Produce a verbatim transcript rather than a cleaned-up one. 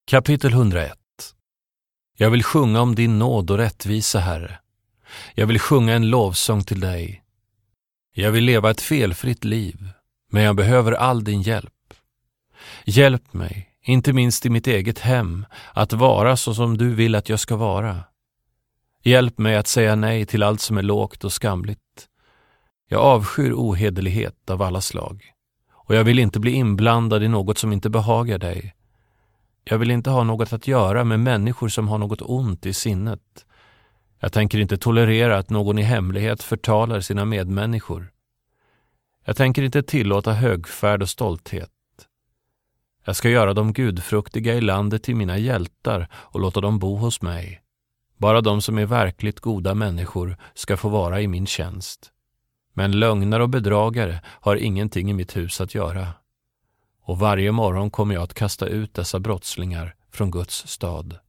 Kapitel hundraett. Jag vill sjunga om din nåd och rättvisa, Herre. Jag vill sjunga en lovsång till dig. Jag vill leva ett felfritt liv, men jag behöver all din hjälp. Hjälp mig, inte minst i mitt eget hem, att vara så som du vill att jag ska vara. Hjälp mig att säga nej till allt som är lågt och skamligt. Jag avskyr ohederlighet av alla slag, och jag vill inte bli inblandad i något som inte behagar dig. Jag vill inte ha något att göra med människor som har något ont i sinnet. Jag tänker inte tolerera att någon i hemlighet förtalar sina medmänniskor. Jag tänker inte tillåta högfärd och stolthet. Jag ska göra de gudfruktiga i landet till mina hjältar och låta dem bo hos mig. Bara de som är verkligt goda människor ska få vara i min tjänst. Men lögnare och bedragare har ingenting i mitt hus att göra. Och varje morgon kommer jag att kasta ut dessa brottslingar från Guds stad.